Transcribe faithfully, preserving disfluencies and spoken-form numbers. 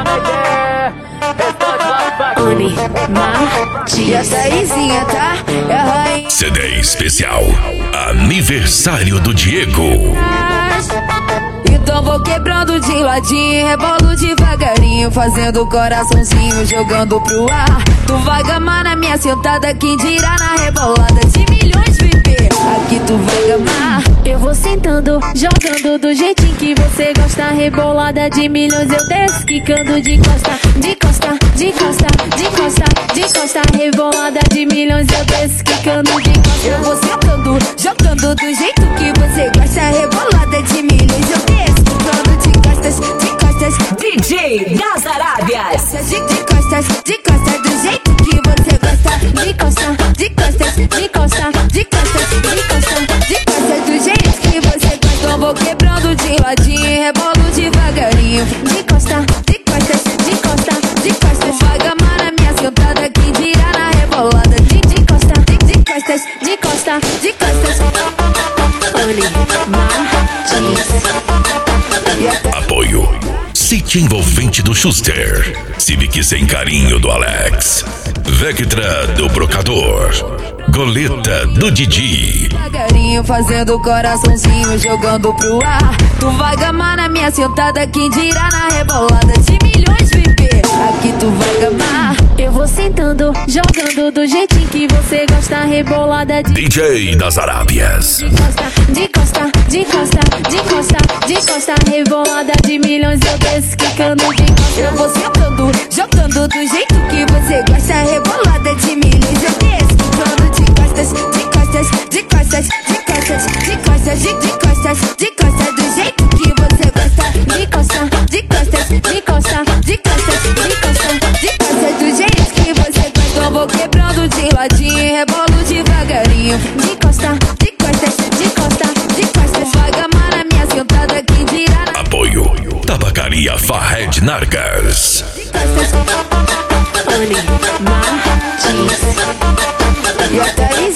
Anne Martins. E a Thaisinha, tá? É a rainha. C D especial Aniversário do Diego. Então vou quebrando de ladinho, rebolo devagarinho, fazendo coraçãozinho, jogando pro ar. Tu vai gamar na minha sentada, quem dirá na rebolada de milhões, bebê. Aqui tu vai gamar. Eu vou sentando, jogando do jeitinho que você gosta. Rebolada de milhões, eu desço, quicando de costa, de costa, de costa, de costa, de costa. Rebolada de milhões, eu desço, quicando de costa. Eu vou sentando, jogando do jeito que você gosta. Rebolada de milhões, eu desço, quicando de costas, de costas. D J das Arábias. De, de costas, de costas, do jeito que você gosta. De costa, de costas, de costa, de costas, de costa, de costas, do jeito que você gosta. Então vou quebrando de ladinho, rebolo devagarinho. De costa, de costas, de costa, de costas. Vai gamar na minha sentada, quem dirá na rebolada. De, de costa, de, de costas, de costa, de costas. Anne Martins. Apoio City Envolvente do Schuster, Civic Sem Carinho do Alex, Vectra do Brocador, Goleta do Didi. Devagarinho, fazendo coraçãozinho, jogando pro ar. Tu vai gamar na minha sentada, quem dirá na rebolada de milhões, bebê. Aqui tu vai gamar. Eu vou sentando, jogando do jeitinho que você gosta. Rebolada de D J das Arábias. De costa, de costa, de costa, de costa, de costa. Rebolada de milhões, eu desço, quicando de costa. Eu vou sentando, jogando do jeito que você gosta. Rebolada de milhões, eu desço, quicando de costas, de costas, de costas, de costas, de costas, de, de costas, de costas, do jeito que você gosta. De costa, de costas, de costa, de costas, de costa, de costas, do jeito que você gosta. Então vou quebrando de ladinho, rebolo devagarinho. De costa, de costas, de costa, de costas. Vai gamar na minha sentada, quem dirá na... Apoio Tabacaria Farred Nargas. De costas. Anne Martins. E a Thaisinha.